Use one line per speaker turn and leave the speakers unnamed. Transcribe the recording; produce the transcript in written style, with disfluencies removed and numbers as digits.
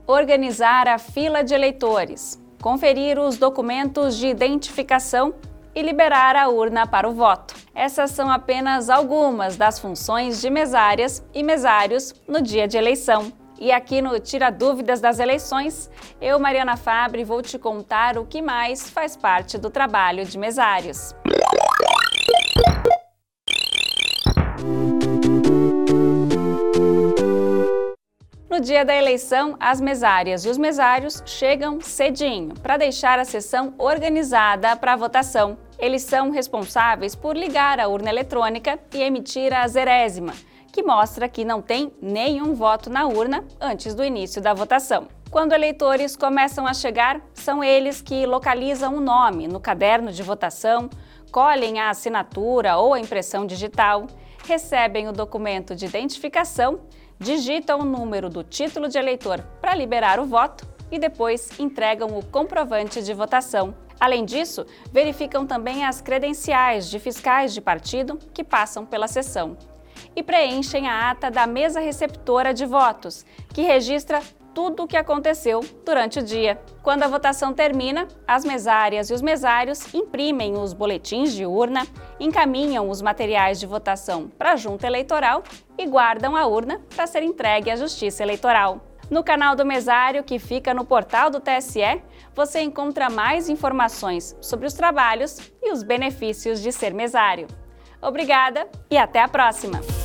organizar a fila de eleitores, conferir os documentos de identificação e liberar a urna para o voto. Essas são apenas algumas das funções de mesárias e mesários no dia de eleição. E aqui no Tira Dúvidas das Eleições, eu, Mariana Fabre, vou te contar o que mais faz parte do trabalho de mesários. No dia da eleição, as mesárias e os mesários chegam cedinho para deixar a sessão organizada para a votação. Eles são responsáveis por ligar a urna eletrônica e emitir a zerésima, que mostra que não tem nenhum voto na urna antes do início da votação. Quando eleitores começam a chegar, são eles que localizam o nome no caderno de votação, colhem a assinatura ou a impressão digital, recebem o documento de identificação, digitam o número do título de eleitor para liberar o voto e depois entregam o comprovante de votação. Além disso, verificam também as credenciais de fiscais de partido que passam pela sessão e preenchem a ata da mesa receptora de votos, que registra tudo o que aconteceu durante o dia. Quando a votação termina, as mesárias e os mesários imprimem os boletins de urna, encaminham os materiais de votação para a junta eleitoral e guardam a urna para ser entregue à Justiça Eleitoral. No canal do Mesário, que fica no portal do TSE, você encontra mais informações sobre os trabalhos e os benefícios de ser mesário. Obrigada e até a próxima!